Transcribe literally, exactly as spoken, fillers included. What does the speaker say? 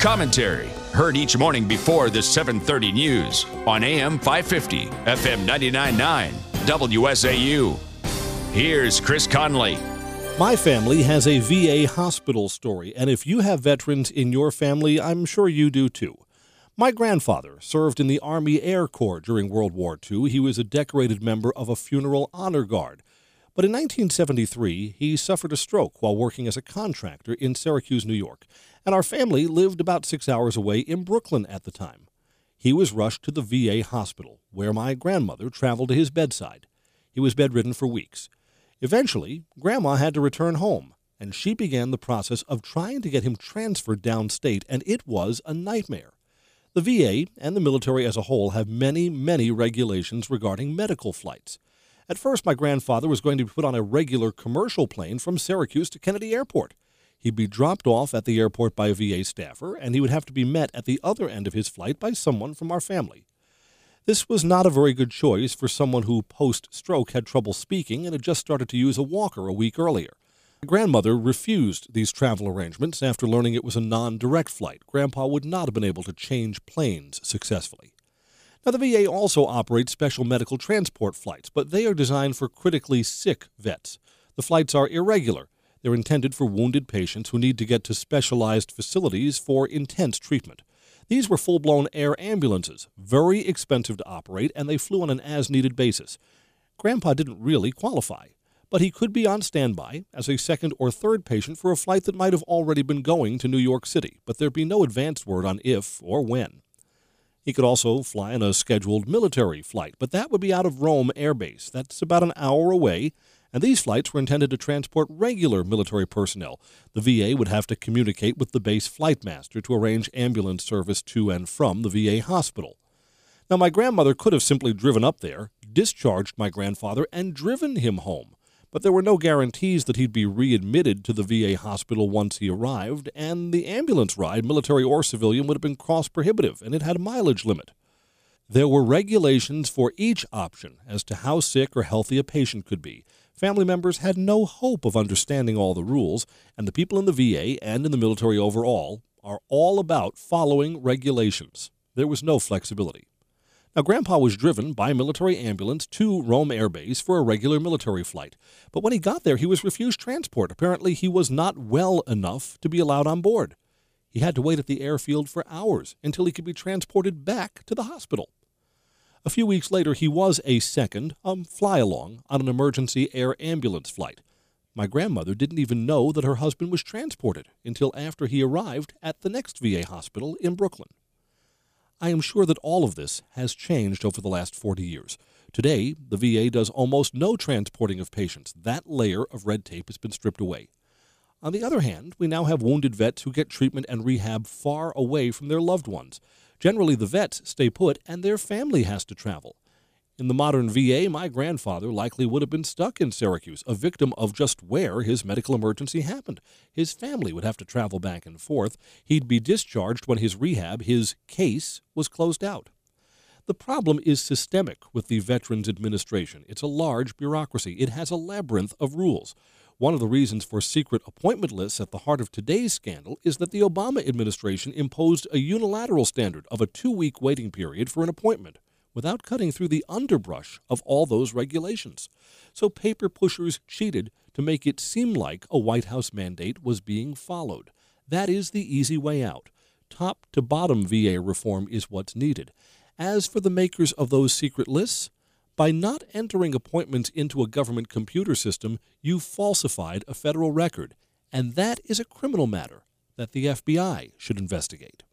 commentary, heard each morning before the seven thirty news on A M five fifty, F M ninety-nine point nine, W S A U. Here's Chris Conley. My family has a V A hospital story, and if you have veterans in your family, I'm sure you do too. My grandfather served in the Army Air Corps during World War Two. He was a decorated member of a funeral honor guard. But in nineteen seventy-three, he suffered a stroke while working as a contractor in Syracuse, New York, and our family lived about six hours away in Brooklyn at the time. He was rushed to the V A hospital, where my grandmother traveled to his bedside. He was bedridden for weeks. Eventually, Grandma had to return home, and she began the process of trying to get him transferred downstate, and it was a nightmare. The V A and the military as a whole have many, many regulations regarding medical flights. At first, my grandfather was going to be put on a regular commercial plane from Syracuse to Kennedy Airport. He'd be dropped off at the airport by a V A staffer, and he would have to be met at the other end of his flight by someone from our family. This was not a very good choice for someone who, post-stroke, had trouble speaking and had just started to use a walker a week earlier. My grandmother refused these travel arrangements after learning it was a non-direct flight. Grandpa would not have been able to change planes successfully. Now, the V A also operates special medical transport flights, but they are designed for critically sick vets. The flights are irregular. They're intended for wounded patients who need to get to specialized facilities for intense treatment. These were full-blown air ambulances, very expensive to operate, and they flew on an as-needed basis. Grandpa didn't really qualify, but he could be on standby as a second or third patient for a flight that might have already been going to New York City, but there'd be no advanced word on if or when. He could also fly on a scheduled military flight, but that would be out of Rome Air Base. That's about an hour away, and these flights were intended to transport regular military personnel. The V A would have to communicate with the base flight master to arrange ambulance service to and from the V A hospital. Now, my grandmother could have simply driven up there, discharged my grandfather, and driven him home. But there were no guarantees that he'd be readmitted to the V A hospital once he arrived, and the ambulance ride, military or civilian, would have been cost-prohibitive, and it had a mileage limit. There were regulations for each option as to how sick or healthy a patient could be. Family members had no hope of understanding all the rules, and the people in the V A and in the military overall are all about following regulations. There was no flexibility. Now, Grandpa was driven by military ambulance to Rome Air Base for a regular military flight. But when he got there, he was refused transport. Apparently, he was not well enough to be allowed on board. He had to wait at the airfield for hours until he could be transported back to the hospital. A few weeks later, he was a second um, fly-along on an emergency air ambulance flight. My grandmother didn't even know that her husband was transported until after he arrived at the next V A hospital in Brooklyn. I am sure that all of this has changed over the last forty years. Today, the V A does almost no transporting of patients. That layer of red tape has been stripped away. On the other hand, we now have wounded vets who get treatment and rehab far away from their loved ones. Generally, the vets stay put and their family has to travel. In the modern V A, my grandfather likely would have been stuck in Syracuse, a victim of just where his medical emergency happened. His family would have to travel back and forth. He'd be discharged when his rehab, his case, was closed out. The problem is systemic with the Veterans Administration. It's a large bureaucracy. It has a labyrinth of rules. One of the reasons for secret appointment lists at the heart of today's scandal is that the Obama administration imposed a unilateral standard of a two-week waiting period for an appointment, without cutting through the underbrush of all those regulations. So paper pushers cheated to make it seem like a White House mandate was being followed. That is the easy way out. Top-to-bottom V A reform is what's needed. As for the makers of those secret lists, by not entering appointments into a government computer system, you falsified a federal record, and that is a criminal matter that the F B I should investigate.